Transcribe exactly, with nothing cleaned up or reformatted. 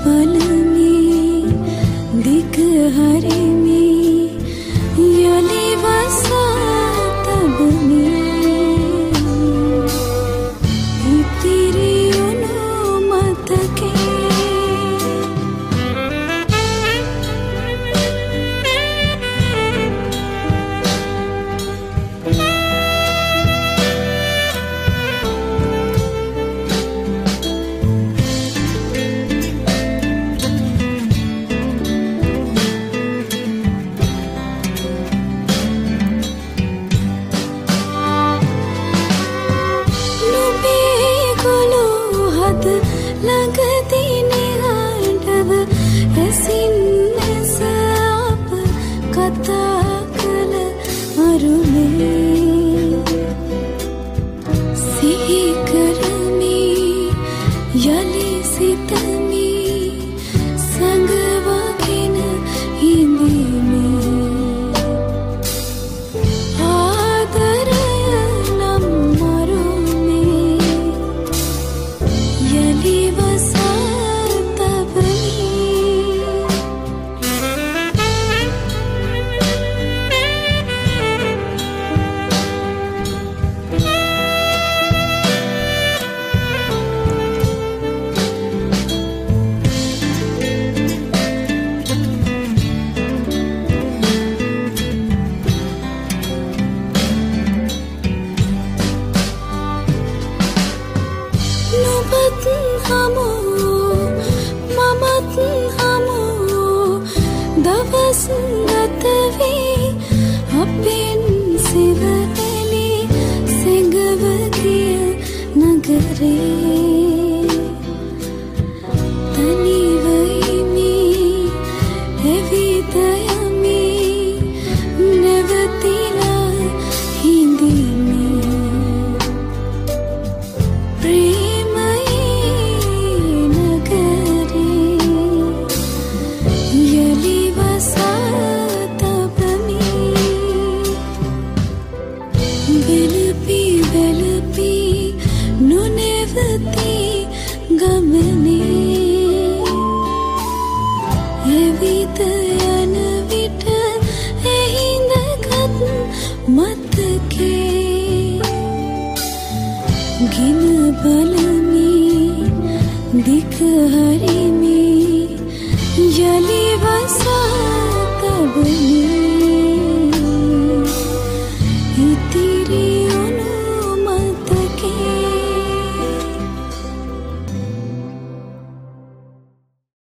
බලමි දිග හරිමි යලි වසා තබමි ඉතිරි වුණු මතකේ ළඟදී නිහඬව ඇසින් ඇස අප කතා කළ අරුමේ සිහි කරමි යලි සිතමි සඟවාගෙන හිඳිමි ආදරය නම් මරුමේ යලි නුඹත් හමු මමත් හමු දවස් ගත වී අපෙන් සිවතලි සෙඟව ගිය නගරේ තනිව ඉමි එවිට යමි නැවතිලා හිඳිමි වෙලපි වෙලපි නොනෙවති ගමනේ එවිට යන විට එහිඳගත් මතකේ ගින බලමි දිග හරි